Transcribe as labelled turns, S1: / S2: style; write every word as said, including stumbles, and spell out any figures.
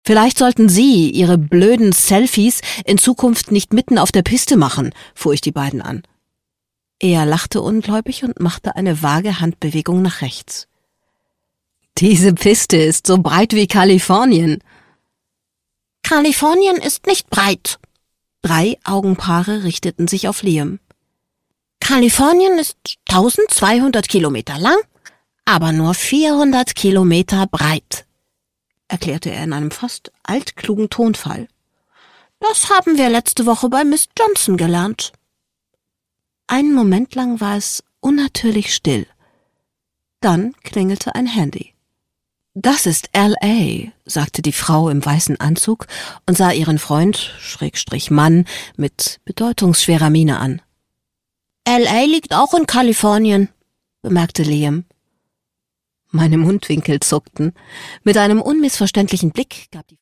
S1: Vielleicht sollten Sie Ihre blöden Selfies in Zukunft nicht mitten auf der Piste machen, fuhr ich die beiden an. Er lachte ungläubig und machte eine vage Handbewegung nach rechts. Diese Piste ist so breit wie Kalifornien. Kalifornien ist nicht breit. Drei Augenpaare richteten sich auf Liam. Kalifornien ist tausendzweihundert Kilometer lang, aber nur vierhundert Kilometer breit, erklärte er in einem fast altklugen Tonfall. Das haben wir letzte Woche bei Miss Johnson gelernt. Einen Moment lang war es unnatürlich still. Dann klingelte ein Handy. »Das ist L A«, sagte die Frau im weißen Anzug und sah ihren Freund, Schrägstrich Mann, mit bedeutungsschwerer Miene an. »L A liegt auch in Kalifornien«, bemerkte Liam. Meine Mundwinkel zuckten. Mit einem unmissverständlichen Blick gab die